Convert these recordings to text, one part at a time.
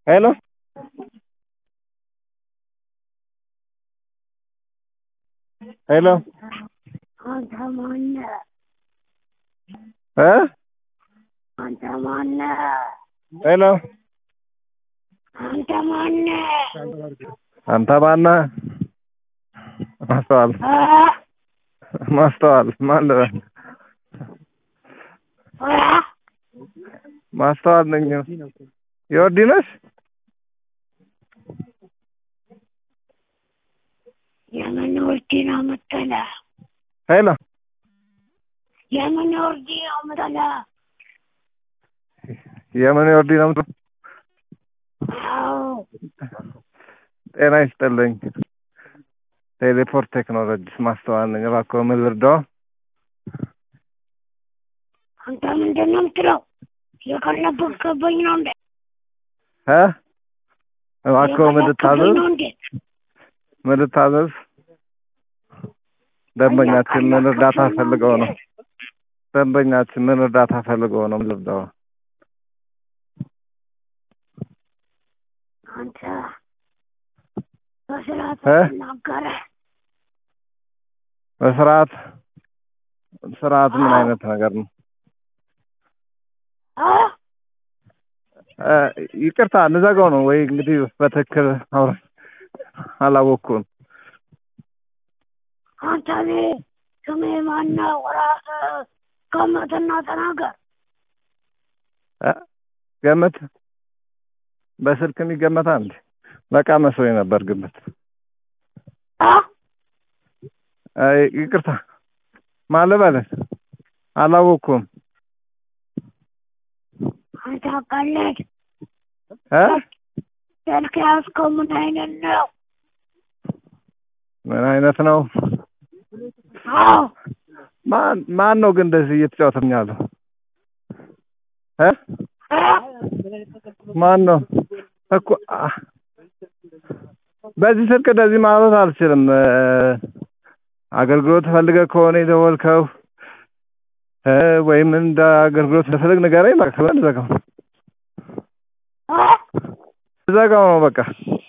Hello. Hello. Antamanna. Huh? Antamanna. Hello. Antamanna. Antamanna. Master. Master. Master. Master. Your dinners? Yamanordina matala. Hello. Yamanordina matala. የምን ወዲ ነው? አዎ ጤና ይስጥልኝ። ቴሌፖርት ቴክኖሎጂስ ማስተዋል ነኝ። እባክዎ ምን ልርዳዎ? አንተ ምንድን ነው የምትለው? የቀለብክብኝ ነው እንዴ? እባክዎ ምን ልታዘዝ? ምን ልታዘዝ? ደንበኛችን ምን እርዳታ ፈልገው ነው? ደንበኛችን ምን እርዳታ ፈልገው ነው? ምን ልርዳዎ? አንተ በስርዓት ትናገረህ? ስርዓት ምን አይነት ነገር ነው? ይቅርታ ልዘጋው ነው ወይ? እንግዲህ በትክክል አላወኩም። አንተ ስሜ ማነው? ራስህ ገምትና ተናገር። ገምት? በስልክ የሚገመታ እንዴ? በቃ መስሎኝ ነበር ግምት። ይቅርታ ማለበለስ አላወኩም። አንተ ቀለድ ስልክ ያዝከው ምን አይነት ነው? ምን አይነት ነው? ማን ነው ግን እንደዚህ እየተጫወተኝ ያለው? ማን ነው እኮ? በዚህ ስልክ እንደዚህ ማለት አልችልም። አገልግሎት ፈልገህ ከሆነ የደወልከው ወይም እንደ አገልግሎት ለፈልግ ንገረኝ። ማክሰበን ዘጋው ነው በቃ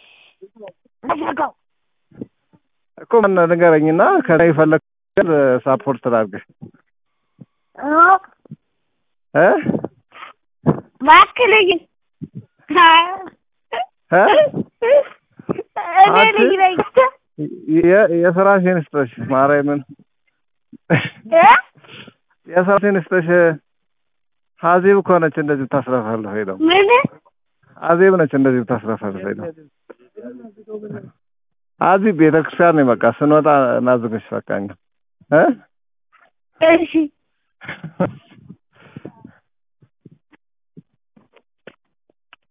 እኮ ምን ንገረኝና ከዛ ይፈልግ ሳፖርት ላድርግ። ማክልኝ የስራሽን ስጥሽ ማርያምን የስራሽን ስጥሽ። ሀዚብ እኮ ነች እንደዚህ ታስረፋለህ ሄደው ምን ሀዚብ ነች እንደዚህ ታስረፋለህ ሄደው ሀዚብ ቤተክርስቲያን ነው። በቃ ስንወጣ እናዝግሽ በቃ እሺ